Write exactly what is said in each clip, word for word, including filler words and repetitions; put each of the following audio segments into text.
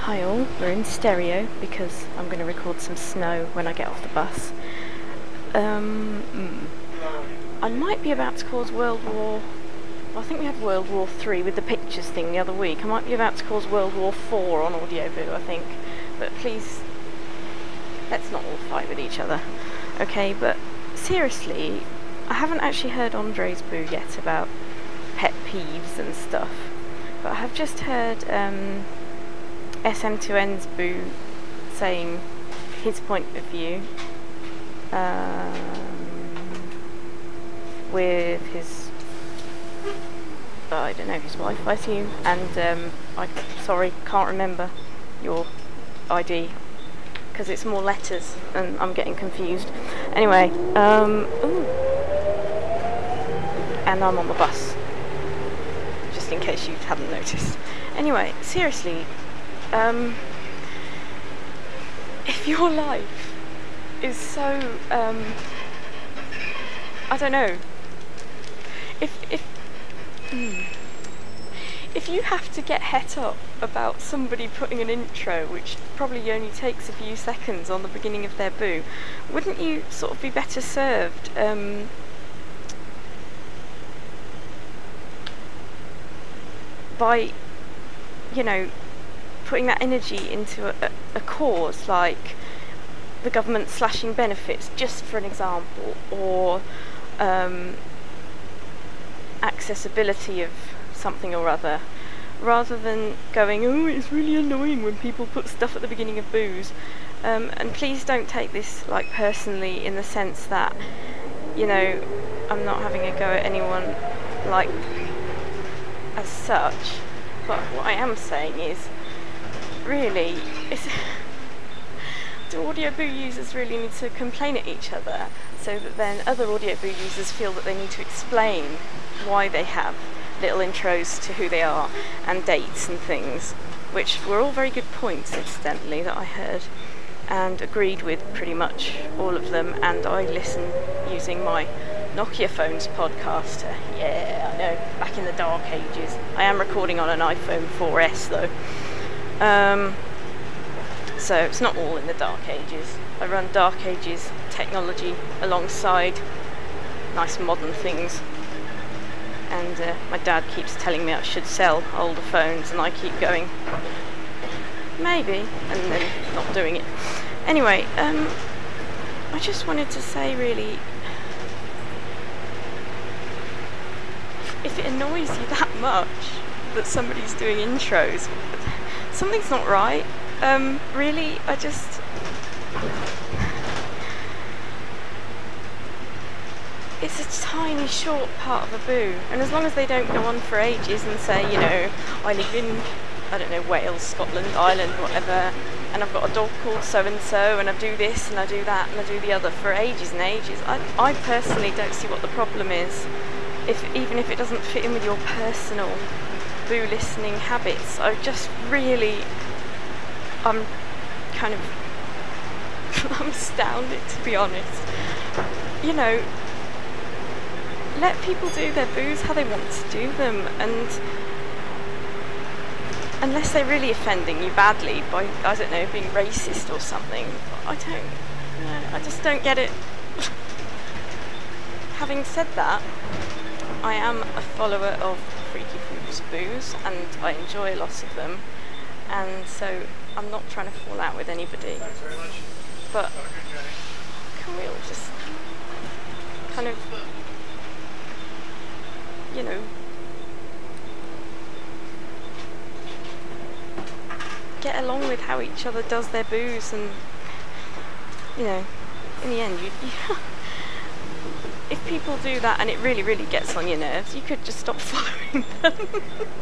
Hi all, we're in stereo because I'm going to record some snow when I get off the bus. Um, mm, I might be about to cause World War... Well, I think we had World War Three with the pictures thing the other week. I might be about to cause World War Four on Audioboo, I think. But please, let's not all fight with each other. Okay, but seriously, I haven't actually heard Andre's boo yet about pet peeves and stuff. But I have just heard... Um, S M two N's boo saying his point of view um, with his, uh, I don't know, his wife, I assume, and um, I, sorry, can't remember your I D because it's more letters and I'm getting confused. Anyway, um, ooh, and I'm on the bus, just in case you hadn't noticed. Anyway, seriously, Um, if your life is so, um, I don't know, if, if, mm, if you have to get het up about somebody putting an intro, which probably only takes a few seconds on the beginning of their boo, wouldn't you sort of be better served, um, by, you know, putting that energy into a, a cause like the government slashing benefits, just for an example, or um, accessibility of something or other, rather than going, oh, it's really annoying when people put stuff at the beginning of boos. Um, and please don't take this like personally, in the sense that, you know, I'm not having a go at anyone like as such, but what I am saying is, really, is, do Audioboo users really need to complain at each other so that then other Audioboo users feel that they need to explain why they have little intros to who they are and dates and things, which were all very good points, incidentally, that I heard and agreed with pretty much all of them, and I listen using my Nokia phone's podcaster. Yeah, I know, back in the dark ages. I am recording on an iPhone four S though. Um, so it's not all in the dark ages. I run dark ages technology alongside nice modern things, and uh, my dad keeps telling me I should sell older phones, and I keep going, maybe, and then not doing it. Anyway, um, I just wanted to say, really, if it annoys you that much that somebody's doing intros, something's not right. Um, really, I just... It's a tiny, short part of a boo, and as long as they don't go on for ages and say, you know, I live in, I don't know, Wales, Scotland, Ireland, whatever, and I've got a dog called so-and-so, and I do this, and I do that, and I do the other for ages and ages, I, I personally don't see what the problem is, if even if it doesn't fit in with your personal boo listening habits. I just really, I'm kind of, I'm astounded, to be honest. You know, let people do their boos how they want to do them, and unless they're really offending you badly by, I don't know, being racist or something, I don't, no, I just don't get it. Having said that, I am a follower of Freaky Food's boos, and I enjoy lots of them, and so I'm not trying to fall out with anybody, but can we all just kind of, you know, get along with how each other does their boos, and, you know, in the end, you, you if people do that and it really, really gets on your nerves, you could just stop following them.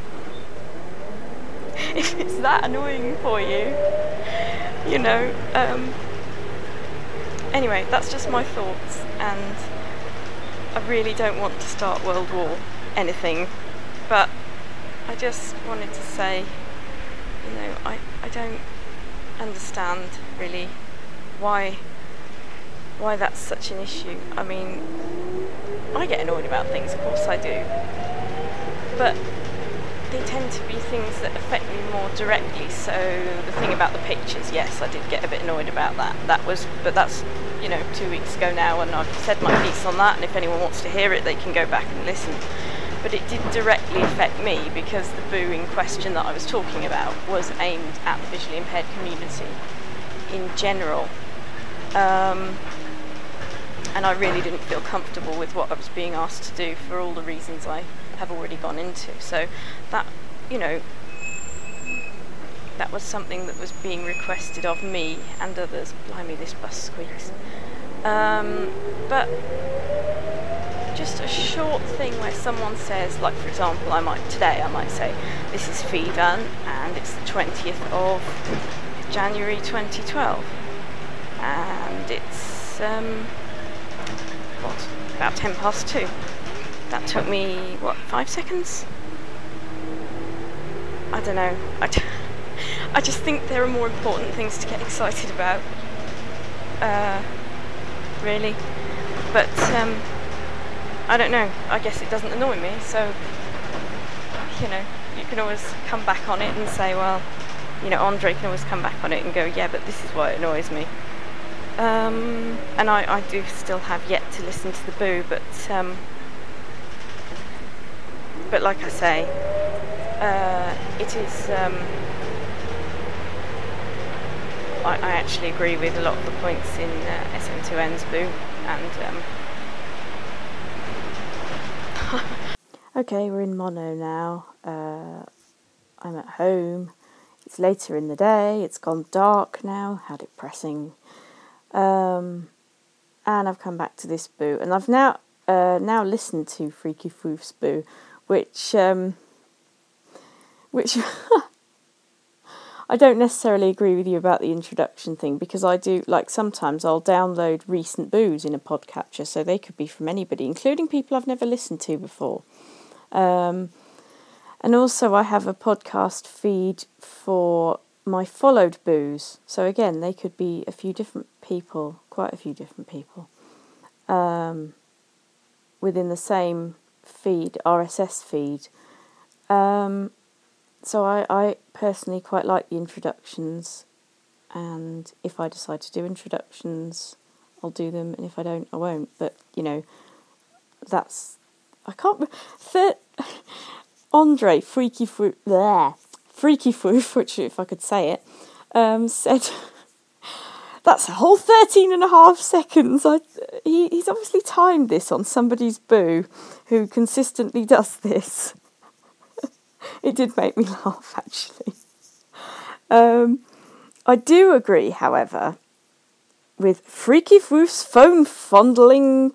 If it's that annoying for you, you know. Um, anyway, that's just my thoughts, and I really don't want to start World War anything, but I just wanted to say, you know, I, I don't understand really why why that's such an issue. I mean, I get annoyed about things, of course I do, but they tend to be things that affect me more directly. So the thing about the pictures, yes, I did get a bit annoyed about that. That was, but that's, you know, two weeks ago now, and I've said my piece on that, and if anyone wants to hear it, they can go back and listen. But it did directly affect me because the boo in question that I was talking about was aimed at the visually impaired community in general. Um, and I really didn't feel comfortable with what I was being asked to do for all the reasons I have already gone into. So that, you know, that was something that was being requested of me and others. Blimey, this bus squeaks. Um, but just a short thing where someone says, like for example, I might today I might say, this is Fidan and it's the twentieth of January twenty twelve, and it's um, what, about ten past two. That took me what, five seconds? I don't know. I, d- I just think there are more important things to get excited about. Uh, really, but. Um, I don't know, I guess it doesn't annoy me, so, you know, you can always come back on it and say, well, you know, Andre can always come back on it and go, yeah, but this is why it annoys me. Um, and I, I do still have yet to listen to the boo, but, um, but like I say, uh, it is, um, I, I actually agree with a lot of the points in uh, S M two N's boo, and, um, okay, we're in mono now. Uh, I'm at home. It's later in the day. It's gone dark now. How depressing. Um, and I've come back to this boo, and I've now uh, now listened to Freaky Foof's boo, which um, which I don't necessarily agree with you about the introduction thing, because I do, like, sometimes I'll download recent boos in a podcatcher, so they could be from anybody, including people I've never listened to before. Um, and also I have a podcast feed for my followed boos. So again, they could be a few different people, quite a few different people, um, within the same feed, R S S feed. Um, so I, I personally quite like the introductions, and if I decide to do introductions, I'll do them, and if I don't, I won't. But, you know, that's... I can't... Thir- Andre, Freaky Foof, there, Freaky Foof, which, if I could say it, um, said, that's a whole thirteen and a half seconds. I, he, he's obviously timed this on somebody's boo who consistently does this. It did make me laugh, actually. Um, I do agree, however, with Freaky Foof's phone fondling...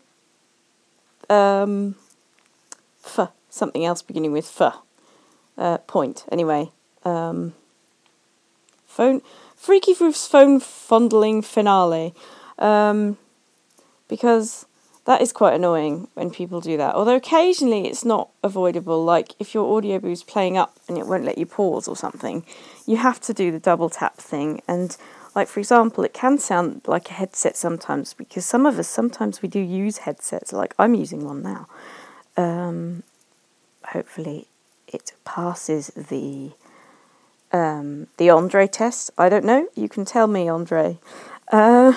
Um... F, something else beginning with F. Uh, point, anyway. Um, phone, Freaky Foof's phone fondling finale. Um, because that is quite annoying when people do that. Although occasionally it's not avoidable. Like if your audio boo's playing up and it won't let you pause or something, you have to do the double tap thing. And like, for example, it can sound like a headset sometimes, because some of us, sometimes we do use headsets. Like I'm using one now. Um, hopefully it passes the um, the Andre test. I don't know. You can tell me, Andre. Uh,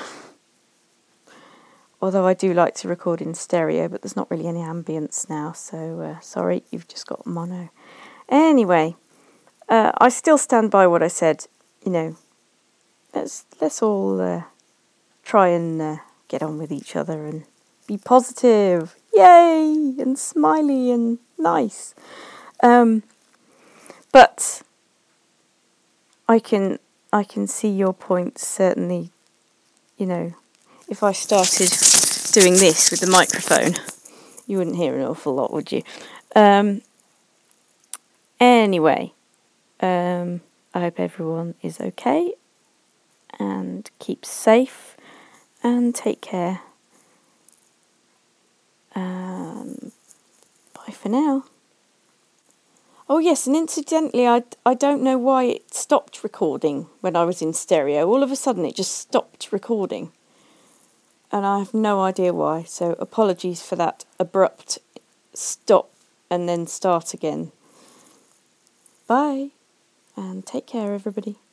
although I do like to record in stereo, but there's not really any ambience now, so uh, sorry, you've just got mono. Anyway, uh, I still stand by what I said. You know, let's let's all uh, try and uh, get on with each other and be positive. Yay! And smiley and nice. Um, but I can I can see your point, certainly. You know, if I started doing this with the microphone, you wouldn't hear an awful lot, would you? Um, anyway, um, I hope everyone is okay and keep safe and take care. Um, bye for now. Oh yes, and incidentally, I, I don't know why it stopped recording when I was in stereo. All of a sudden it just stopped recording. And I have no idea why, so apologies for that abrupt stop and then start again. Bye, and take care, everybody.